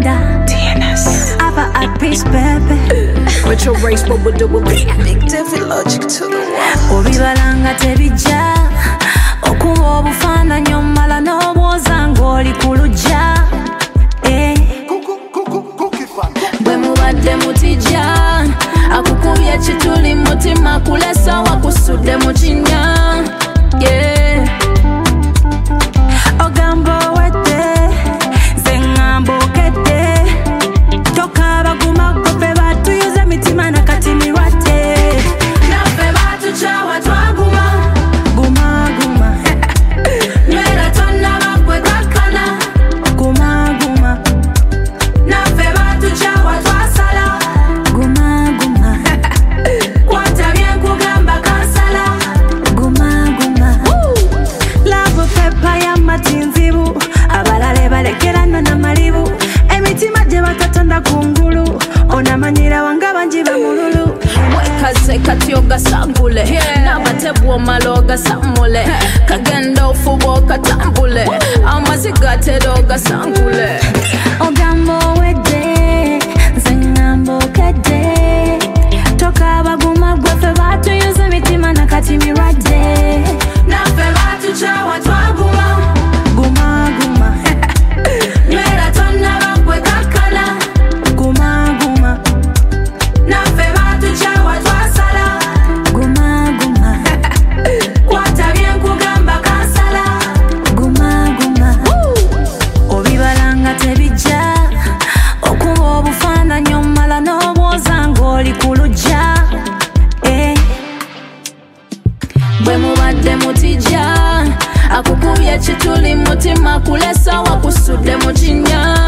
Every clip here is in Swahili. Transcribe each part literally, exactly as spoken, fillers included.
Brenda D N S Ava at peace baby Retro race but we do a big David Logic to the wall Obibalanga tebija okuba obufaananyi omala n'obwoza ng'oli ku luggya bwe mubadde mutija akukubye kituli mutima kulesa wakusudde mu kinnya ogamba owedde nze ŋŋamba okedde tokaaba gumagobe batuyuza mitima nakati mirwadde naffe batukyawa twaguma guma guma nywera tonnaba gwe kakkana guma guma naffe batukyawa twasala guma guma kwata byenkugamba kansala guma guma laavu pepa y'amatinzibu abalala balekerano n'amalibu emitima gye batatonda ku ngulu onamanyira wanga bangi bamululu mwekaze kati ogasangule n'abatebu omala ogasamule kagenda ofuba okatambule amazi gatera ogasangule ogamba owedde nze ŋŋamba okedde tokaaba guma gweffe batuyuza emitima nakati mirwadde naffe batukyawa twaguma guma guma nywera tonnaba gwe kakkana guma guma naffe batukyawa twasala guma guma kwata byenkugamba kansala guma guma obibalanga tebijja okuba obufaananyi omala n'obwoza ng'oli ku luggya bwe mubadde mutija akukubye kituli mutima kulesa wakusudde mu kinnya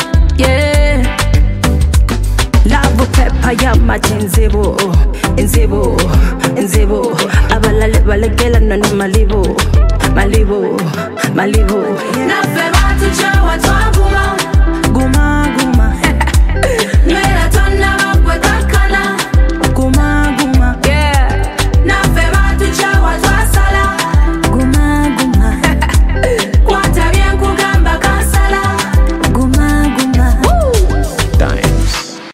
laavu pepa y'amagi nzibu nzibu nzibu abalala balegerano ne malibu malibu malibu naffe batukyawa twaguma